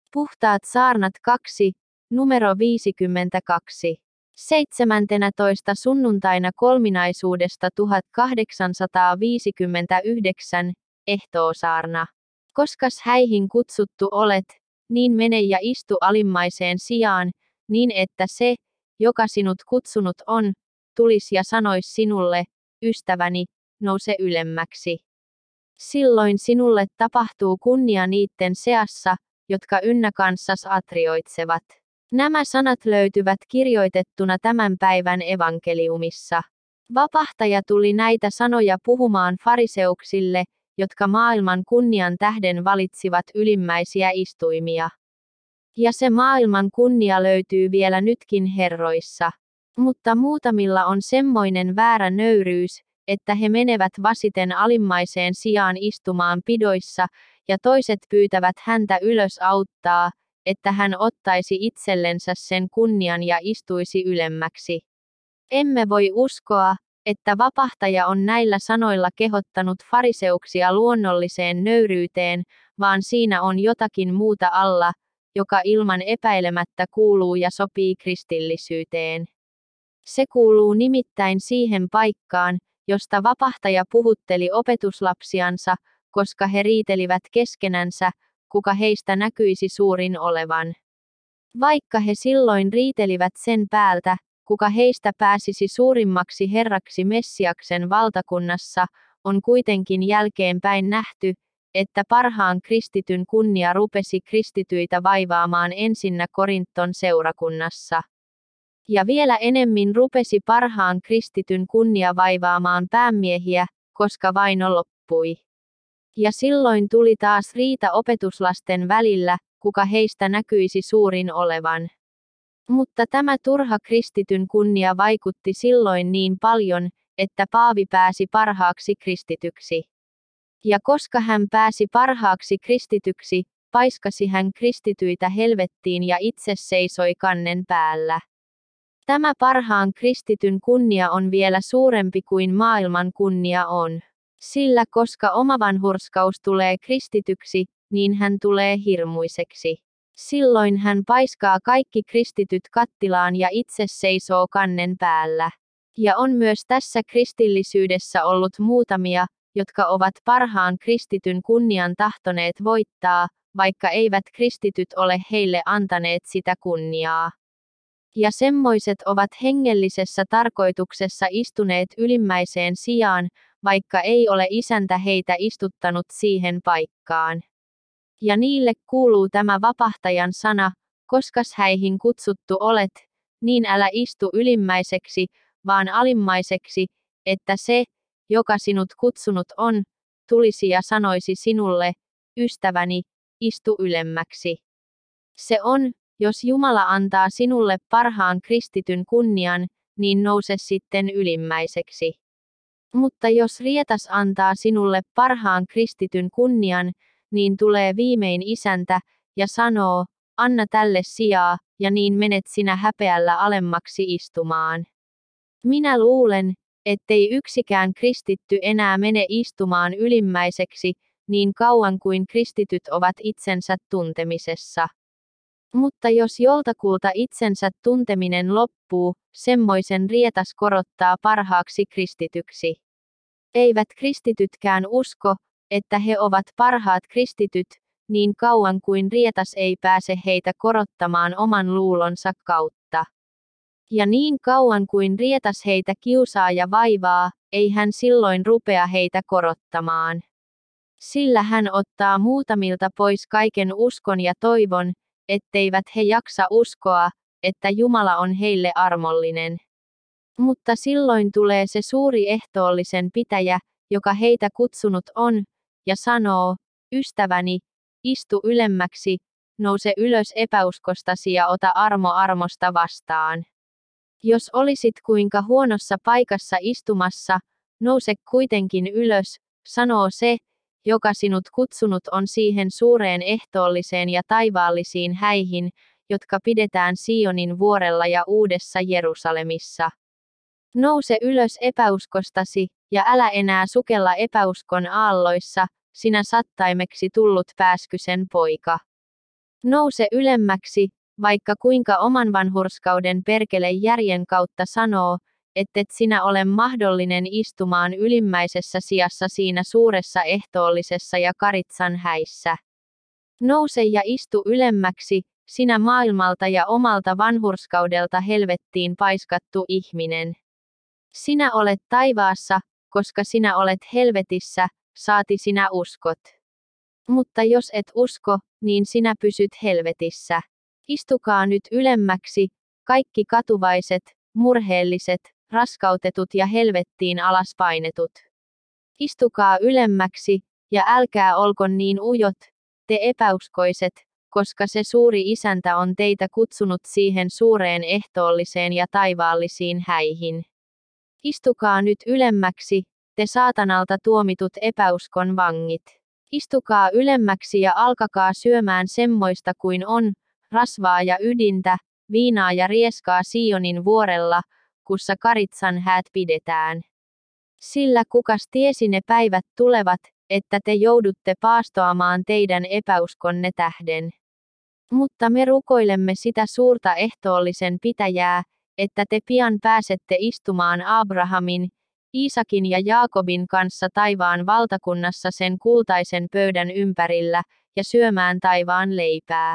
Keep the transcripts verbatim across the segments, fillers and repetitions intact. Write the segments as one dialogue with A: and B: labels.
A: Puhtaat saarnat kaksi, numero viisikymmentäkaksi. Seitsemäntenätoista sunnuntaina kolminaisuudesta tuhatkahdeksansataaviisikymmentäyhdeksän, ehtoosaarna. Koskas häihin kutsuttu olet, niin mene ja istu alimmaiseen sijaan, niin että se, joka sinut kutsunut on, tulis ja sanois sinulle, ystäväni, nouse ylemmäksi. Silloin sinulle tapahtuu kunnia niitten seassa, jotka ynnä kanssas atrioitsevat. Nämä sanat löytyvät kirjoitettuna tämän päivän evankeliumissa. Vapahtaja tuli näitä sanoja puhumaan fariseuksille, jotka maailman kunnian tähden valitsivat ylimmäisiä istuimia. Ja se maailman kunnia löytyy vielä nytkin herroissa. Mutta muutamilla on semmoinen väärä nöyryys, että he menevät vasiten alimmaiseen sijaan istumaan pidoissa, ja toiset pyytävät häntä ylös auttaa, että hän ottaisi itsellensä sen kunnian ja istuisi ylemmäksi. Emme voi uskoa, että vapahtaja on näillä sanoilla kehottanut fariseuksia luonnolliseen nöyryyteen, vaan siinä on jotakin muuta alla, joka ilman epäilemättä kuuluu ja sopii kristillisyyteen. Se kuuluu nimittäin siihen paikkaan, josta vapahtaja puhutteli opetuslapsiansa, koska he riitelivät keskenänsä, kuka heistä näkyisi suurin olevan. Vaikka he silloin riitelivät sen päältä, kuka heistä pääsisi suurimmaksi herraksi Messiaksen valtakunnassa, on kuitenkin jälkeenpäin nähty, että parhaan kristityn kunnia rupesi kristityitä vaivaamaan ensinnä Korinton seurakunnassa. Ja vielä enemmän rupesi parhaan kristityn kunnia vaivaamaan päämiehiä, koska vaino loppui. Ja silloin tuli taas riita opetuslasten välillä, kuka heistä näkyisi suurin olevan. Mutta tämä turha kristityn kunnia vaikutti silloin niin paljon, että Paavi pääsi parhaaksi kristityksi. Ja koska hän pääsi parhaaksi kristityksi, paiskasi hän kristityitä helvettiin ja itse seisoi kannen päällä. Tämä parhaan kristityn kunnia on vielä suurempi kuin maailman kunnia on. Sillä koska omavanhurskaus tulee kristityksi, niin hän tulee hirmuiseksi. Silloin hän paiskaa kaikki kristityt kattilaan ja itse seisoo kannen päällä. Ja on myös tässä kristillisyydessä ollut muutamia, jotka ovat parhaan kristityn kunnian tahtoneet voittaa, vaikka eivät kristityt ole heille antaneet sitä kunniaa. Ja semmoiset ovat hengellisessä tarkoituksessa istuneet ylimmäiseen sijaan, vaikka ei ole isäntä heitä istuttanut siihen paikkaan. Ja niille kuuluu tämä vapahtajan sana, koskas häihin kutsuttu olet, niin älä istu ylimmäiseksi, vaan alimmaiseksi, että se, joka sinut kutsunut on, tulisi ja sanoisi sinulle, ystäväni, istu ylemmäksi. Se on, jos Jumala antaa sinulle parhaan kristityn kunnian, niin nouse sitten ylimmäiseksi. Mutta jos rietas antaa sinulle parhaan kristityn kunnian, niin tulee viimein isäntä, ja sanoo, anna tälle sijaa, ja niin menet sinä häpeällä alemmaksi istumaan. Minä luulen, ettei yksikään kristitty enää mene istumaan ylimmäiseksi, niin kauan kuin kristityt ovat itsensä tuntemisessa. Mutta jos joltakulta itsensä tunteminen loppuu, semmoisen rietas korottaa parhaaksi kristityksi. Eivät kristitytkään usko, että he ovat parhaat kristityt, niin kauan kuin rietas ei pääse heitä korottamaan oman luulonsa kautta. Ja niin kauan kuin rietas heitä kiusaa ja vaivaa, ei hän silloin rupea heitä korottamaan. Sillä hän ottaa muutamilta pois kaiken uskon ja toivon, etteivät he jaksa uskoa, että Jumala on heille armollinen. Mutta silloin tulee se suuri ehtoollisen pitäjä, joka heitä kutsunut on, ja sanoo, ystäväni, istu ylemmäksi, nouse ylös epäuskostasi ja ota armo armosta vastaan. Jos olisit kuinka huonossa paikassa istumassa, nouse kuitenkin ylös, sanoo se, joka sinut kutsunut on siihen suureen ehtoolliseen ja taivaallisiin häihin, jotka pidetään Sionin vuorella ja Uudessa Jerusalemissa. Nouse ylös epäuskostasi, ja älä enää sukella epäuskon aalloissa, sinä sattaimeksi tullut pääskysen poika. Nouse ylemmäksi, vaikka kuinka oman vanhurskauden perkele järjen kautta sanoo, ettet sinä ole mahdollinen istumaan ylimmäisessä sijassa siinä suuressa ehtoollisessa ja karitsan häissä. Nouse ja istu ylemmäksi, sinä maailmalta ja omalta vanhurskaudelta helvettiin paiskattu ihminen. Sinä olet taivaassa, koska sinä olet helvetissä, saati sinä uskot. Mutta jos et usko, niin sinä pysyt helvetissä. Istukaa nyt ylemmäksi, kaikki katuvaiset, murheelliset, raskautetut ja helvettiin alas painetut. Istukaa ylemmäksi, ja älkää olko niin ujot, te epäuskoiset, koska se suuri isäntä on teitä kutsunut siihen suureen ehtoolliseen ja taivaallisiin häihin. Istukaa nyt ylemmäksi, te saatanalta tuomitut epäuskon vangit. Istukaa ylemmäksi ja alkakaa syömään semmoista kuin on, rasvaa ja ydintä, viinaa ja rieskaa Sionin vuorella, kussa karitsan häät pidetään. Sillä kukas tiesi ne päivät tulevat, että te joudutte paastoamaan teidän epäuskonne tähden. Mutta me rukoilemme sitä suurta ehtoollisen pitäjää, että te pian pääsette istumaan Abrahamin, Iisakin ja Jaakobin kanssa taivaan valtakunnassa sen kultaisen pöydän ympärillä, ja syömään taivaan leipää.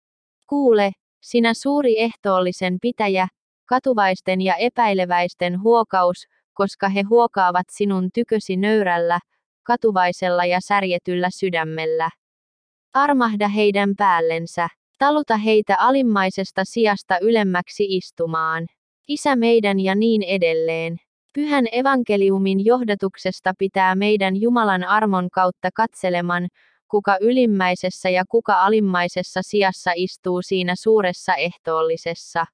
A: Kuule, sinä suuri ehtoollisen pitäjä, katuvaisten ja epäileväisten huokaus, koska he huokaavat sinun tykösi nöyrällä, katuvaisella ja särjetyllä sydämellä. Armahda heidän päällensä, taluta heitä alimmaisesta sijasta ylemmäksi istumaan. Isä meidän ja niin edelleen. Pyhän evankeliumin johdatuksesta pitää meidän Jumalan armon kautta katseleman, kuka ylimmäisessä ja kuka alimmaisessa sijassa istuu siinä suuressa ehtoollisessa.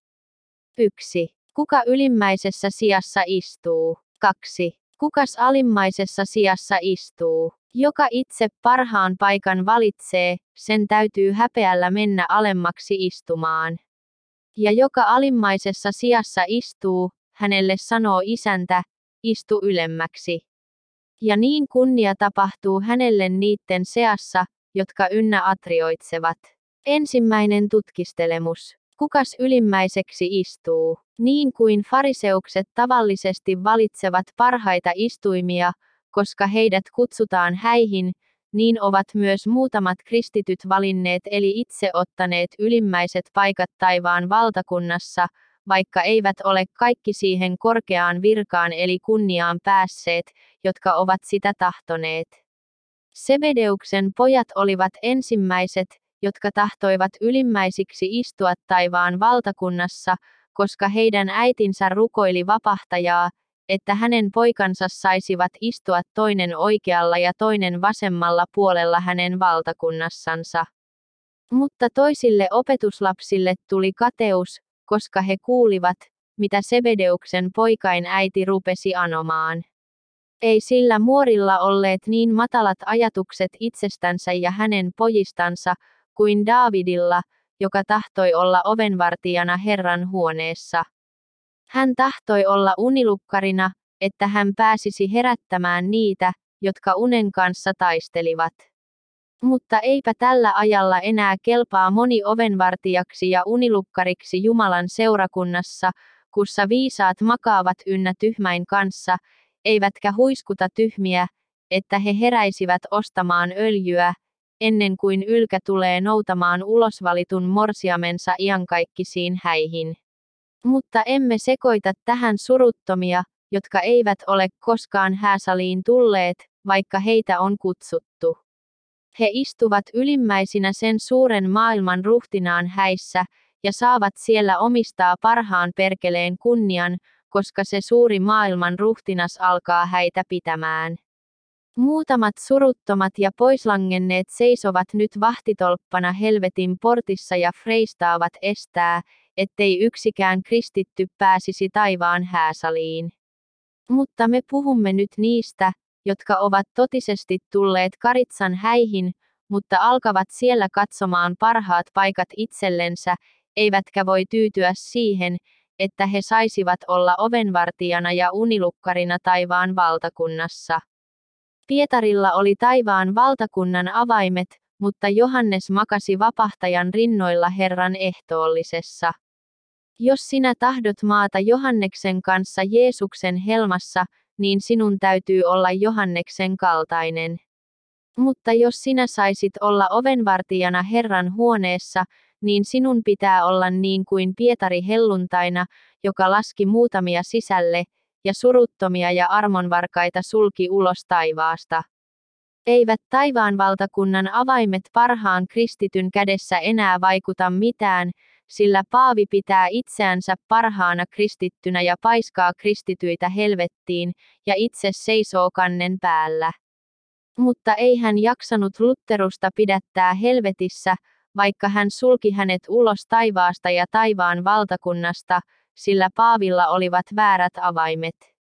A: yksi. Kuka ylimmäisessä sijassa istuu? kaksi. Kukas alimmaisessa sijassa istuu? Joka itse parhaan paikan valitsee, sen täytyy häpeällä mennä alemmaksi istumaan. Ja joka alimmaisessa sijassa istuu, hänelle sanoo isäntä, istu ylemmäksi. Ja niin kunnia tapahtuu hänelle niitten seassa, jotka ynnä atrioitsevat. Ensimmäinen tutkistelemus. Kukas ylimmäiseksi istuu? Niin kuin fariseukset tavallisesti valitsevat parhaita istuimia, koska heidät kutsutaan häihin, niin ovat myös muutamat kristityt valinneet eli itse ottaneet ylimmäiset paikat taivaan valtakunnassa, vaikka eivät ole kaikki siihen korkeaan virkaan eli kunniaan päässeet, jotka ovat sitä tahtoneet. Sebedeuksen pojat olivat ensimmäiset, jotka tahtoivat ylimmäisiksi istua taivaan valtakunnassa, koska heidän äitinsä rukoili vapahtajaa, että hänen poikansa saisivat istua toinen oikealla ja toinen vasemmalla puolella hänen valtakunnassansa. Mutta toisille opetuslapsille tuli kateus, koska he kuulivat, mitä Sebedeuksen poikain äiti rupesi anomaan. Ei sillä muorilla olleet niin matalat ajatukset itsestänsä ja hänen pojistansa, kuin Daavidilla, joka tahtoi olla ovenvartijana Herran huoneessa. Hän tahtoi olla unilukkarina, että hän pääsisi herättämään niitä, jotka unen kanssa taistelivat. Mutta eipä tällä ajalla enää kelpaa moni ovenvartijaksi ja unilukkariksi Jumalan seurakunnassa, kussa viisaat makaavat ynnä tyhmäin kanssa, eivätkä huiskuta tyhmiä, että he heräisivät ostamaan öljyä, ennen kuin ylkä tulee noutamaan ulosvalitun morsiamensa iankaikkisiin häihin. Mutta emme sekoita tähän suruttomia, jotka eivät ole koskaan hääsaliin tulleet, vaikka heitä on kutsuttu. He istuvat ylimmäisinä sen suuren maailman ruhtinaan häissä, ja saavat siellä omistaa parhaan perkeleen kunnian, koska se suuri maailman ruhtinas alkaa häitä pitämään. Muutamat suruttomat ja poislangenneet seisovat nyt vahtitolppana helvetin portissa ja freistaavat estää, ettei yksikään kristitty pääsisi taivaan hääsaliin. Mutta me puhumme nyt niistä, jotka ovat totisesti tulleet karitsan häihin, mutta alkavat siellä katsomaan parhaat paikat itsellensä, eivätkä voi tyytyä siihen, että he saisivat olla ovenvartijana ja unilukkarina taivaan valtakunnassa. Pietarilla oli taivaan valtakunnan avaimet, mutta Johannes makasi vapahtajan rinnoilla Herran ehtoollisessa. Jos sinä tahdot maata Johanneksen kanssa Jeesuksen helmassa, niin sinun täytyy olla Johanneksen kaltainen. Mutta jos sinä saisit olla ovenvartijana Herran huoneessa, niin sinun pitää olla niin kuin Pietari helluntaina, joka laski muutamia sisälle, ja suruttomia ja armonvarkaita sulki ulos taivaasta. Eivät taivaan valtakunnan avaimet parhaan kristityn kädessä enää vaikuta mitään, sillä paavi pitää itseänsä parhaana kristittynä ja paiskaa kristityitä helvettiin, ja itse seisoo kannen päällä. Mutta ei hän jaksanut Lutterusta pidättää helvetissä, vaikka hän sulki hänet ulos taivaasta ja taivaan valtakunnasta, sillä paavilla olivat väärät avaimet.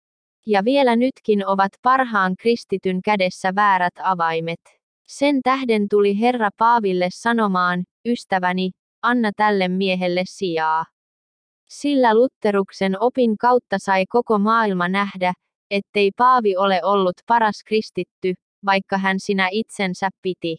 A: Ja vielä nytkin ovat parhaan kristityn kädessä väärät avaimet. Sen tähden tuli Herra paaville sanomaan, ystäväni, anna tälle miehelle sijaa. Sillä Lutteruksen opin kautta sai koko maailma nähdä, ettei paavi ole ollut paras kristitty, vaikka hän sinä itsensä piti.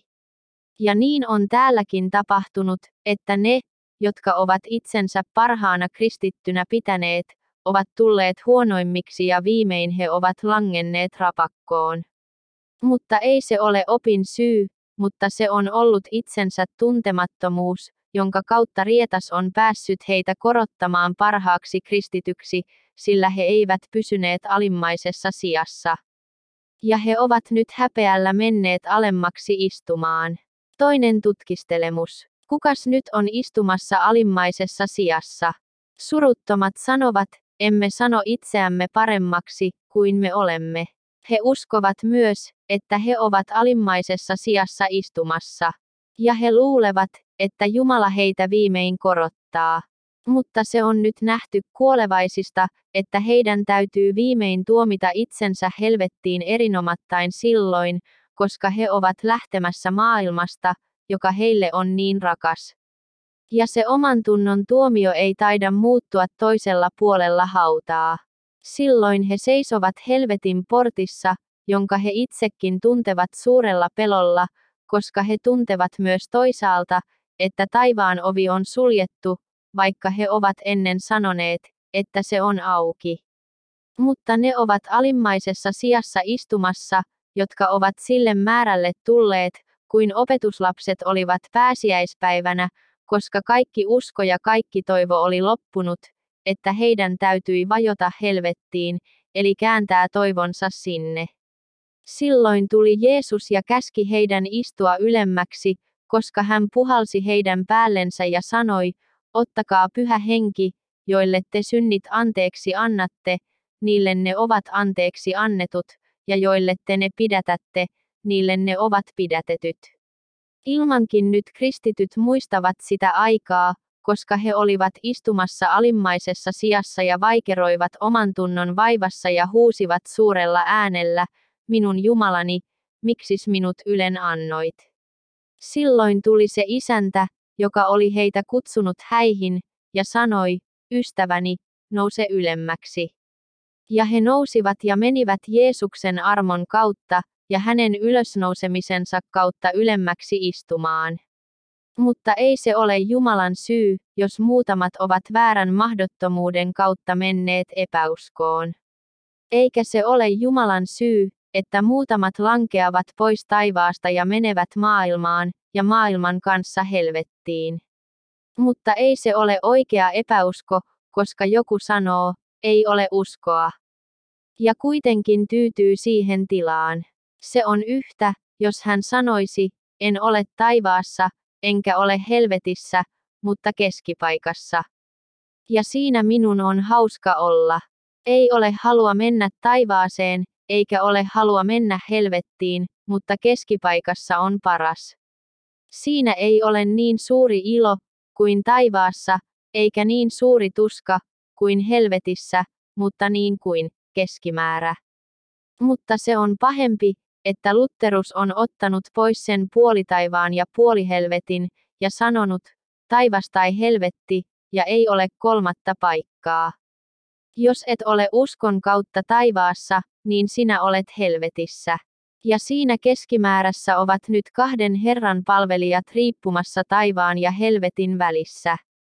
A: Ja niin on täälläkin tapahtunut, että ne, jotka ovat itsensä parhaana kristittynä pitäneet, ovat tulleet huonoimmiksi ja viimein he ovat langenneet rapakkoon. Mutta ei se ole opin syy, mutta se on ollut itsensä tuntemattomuus, jonka kautta rietas on päässyt heitä korottamaan parhaaksi kristityksi, sillä he eivät pysyneet alimmaisessa sijassa. Ja he ovat nyt häpeällä menneet alemmaksi istumaan. Toinen tutkistelemus. Kukas nyt on istumassa alimmaisessa sijassa? Suruttomat sanovat, emme sano itseämme paremmaksi, kuin me olemme. He uskovat myös, että he ovat alimmaisessa sijassa istumassa. Ja he luulevat, että Jumala heitä viimein korottaa. Mutta se on nyt nähty kuolevaisista, että heidän täytyy viimein tuomita itsensä helvettiin erinomattain silloin, koska he ovat lähtemässä maailmasta, joka heille on niin rakas. Ja se oman tunnon tuomio ei taida muuttua toisella puolella hautaa. Silloin he seisovat helvetin portissa, jonka he itsekin tuntevat suurella pelolla, koska he tuntevat myös toisaalta, että taivaan ovi on suljettu, vaikka he ovat ennen sanoneet, että se on auki. Mutta ne ovat alimmaisessa sijassa istumassa, jotka ovat sille määrälle tulleet, kuin opetuslapset olivat pääsiäispäivänä, koska kaikki usko ja kaikki toivo oli loppunut, että heidän täytyi vajota helvettiin, eli kääntää toivonsa sinne. Silloin tuli Jeesus ja käski heidän istua ylemmäksi, koska hän puhalsi heidän päällensä ja sanoi, ottakaa pyhä henki, joille te synnit anteeksi annatte, niille ne ovat anteeksi annetut, ja joille te ne pidätätte, niille ne ovat pidätetyt. Ilmankin nyt kristityt muistavat sitä aikaa, koska he olivat istumassa alimmaisessa sijassa ja vaikeroivat oman tunnon vaivassa ja huusivat suurella äänellä, minun Jumalani, miksis minut ylen annoit. Silloin tuli se isäntä, joka oli heitä kutsunut häihin, ja sanoi, ystäväni, nouse ylemmäksi. Ja he nousivat ja menivät Jeesuksen armon kautta, ja hänen ylösnousemisensa kautta ylemmäksi istumaan. Mutta ei se ole Jumalan syy, jos muutamat ovat väärän mahdottomuuden kautta menneet epäuskoon. Eikä se ole Jumalan syy, että muutamat lankeavat pois taivaasta ja menevät maailmaan, ja maailman kanssa helvettiin. Mutta ei se ole oikea epäusko, koska joku sanoo, ei ole uskoa. Ja kuitenkin tyytyy siihen tilaan. Se on yhtä, jos hän sanoisi, en ole taivaassa, enkä ole helvetissä, mutta keskipaikassa. Ja siinä minun on hauska olla. Ei ole halua mennä taivaaseen, eikä ole halua mennä helvettiin, mutta keskipaikassa on paras. Siinä ei ole niin suuri ilo kuin taivaassa, eikä niin suuri tuska kuin helvetissä, mutta niin kuin keskimäärä. Mutta se on pahempi, että Lutterus on ottanut pois sen puolitaivaan ja puolihelvetin, ja sanonut, taivas tai helvetti, ja ei ole kolmatta paikkaa. Jos et ole uskon kautta taivaassa, niin sinä olet helvetissä. Ja siinä keskimäärässä ovat nyt kahden Herran palvelijat riippumassa taivaan ja helvetin välissä.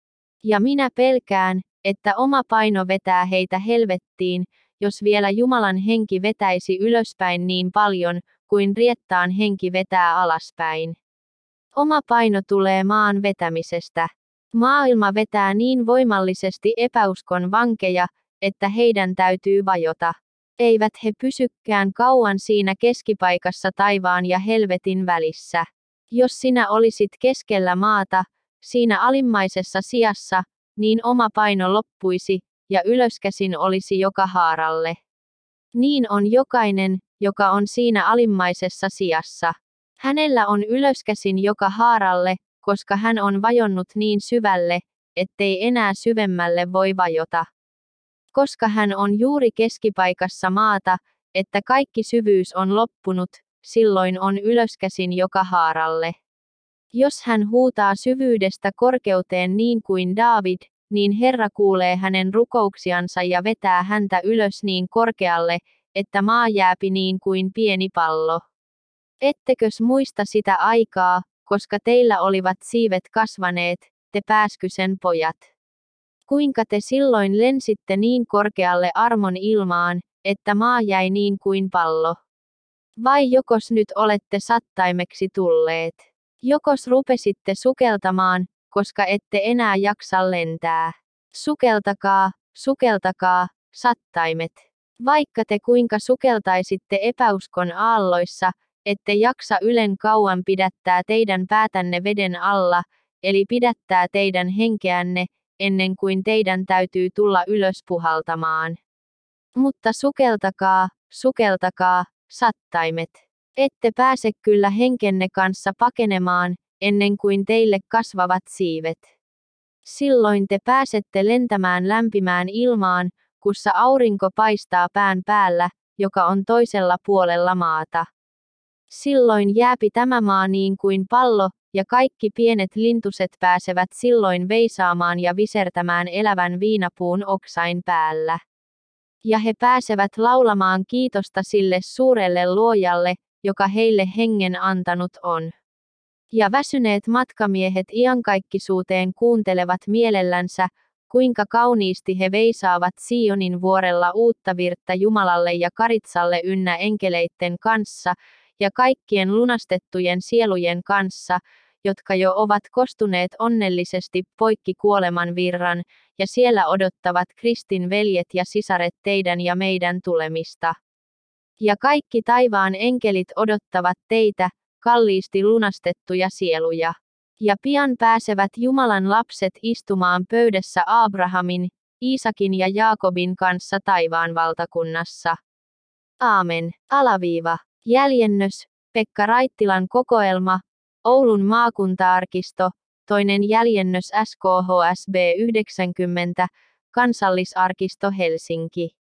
A: Ja minä pelkään, että oma paino vetää heitä helvettiin, jos vielä Jumalan henki vetäisi ylöspäin niin paljon, kuin riettaan henki vetää alaspäin. Oma paino tulee maan vetämisestä. Maailma vetää niin voimallisesti epäuskon vankeja, että heidän täytyy vajota. Eivät he pysykään kauan siinä keskipaikassa taivaan ja helvetin välissä. Jos sinä olisit keskellä maata, siinä alimmaisessa sijassa, niin oma paino loppuisi, ja ylöskäsin olisi joka haaralle. Niin on jokainen, joka on siinä alimmaisessa sijassa. Hänellä on ylöskäsin joka haaralle, koska hän on vajonnut niin syvälle, ettei enää syvemmälle voi vajota. Koska hän on juuri keskipaikassa maata, että kaikki syvyys on loppunut, silloin on ylöskäsin joka haaralle. Jos hän huutaa syvyydestä korkeuteen niin kuin Daavid, niin Herra kuulee hänen rukouksiansa ja vetää häntä ylös niin korkealle, että maa jääpi niin kuin pieni pallo. Ettekös muista sitä aikaa, koska teillä olivat siivet kasvaneet, te Pääskysen pojat? Kuinka te silloin lensitte niin korkealle armon ilmaan, että maa jäi niin kuin pallo? Vai jokos nyt olette sattaimeksi tulleet? Jokos rupesitte sukeltamaan, koska ette enää jaksa lentää? Sukeltakaa, sukeltakaa, sattaimet. Vaikka te kuinka sukeltaisitte epäuskon aalloissa, ette jaksa ylen kauan pidättää teidän päätänne veden alla, eli pidättää teidän henkeänne, ennen kuin teidän täytyy tulla ylös puhaltamaan. Mutta sukeltakaa, sukeltakaa, sattaimet. Ette pääse kyllä henkenne kanssa pakenemaan, ennen kuin teille kasvavat siivet. Silloin te pääsette lentämään lämpimään ilmaan, kussa aurinko paistaa pään päällä, joka on toisella puolella maata. Silloin jääpi tämä maa niin kuin pallo, ja kaikki pienet lintuset pääsevät silloin veisaamaan ja visertämään elävän viinapuun oksain päällä. Ja he pääsevät laulamaan kiitosta sille suurelle luojalle, joka heille hengen antanut on. Ja väsyneet matkamiehet iankaikkisuuteen kuuntelevat mielellänsä, kuinka kauniisti he veisaavat Sionin vuorella uutta virttä Jumalalle ja Karitsalle ynnä enkeleitten kanssa, ja kaikkien lunastettujen sielujen kanssa, jotka jo ovat kostuneet onnellisesti poikki kuoleman virran, ja siellä odottavat Kristin veljet ja sisaret teidän ja meidän tulemista. Ja kaikki taivaan enkelit odottavat teitä, kalliisti lunastettuja sieluja. Ja pian pääsevät Jumalan lapset istumaan pöydässä Abrahamin, Iisakin ja Jaakobin kanssa taivaan valtakunnassa. Aamen. Alaviiva. Jäljennös, Pekka Raittilan kokoelma, Oulun maakuntaarkisto, toinen jäljennös S K H S B yhdeksänkymmentä, Kansallisarkisto Helsinki.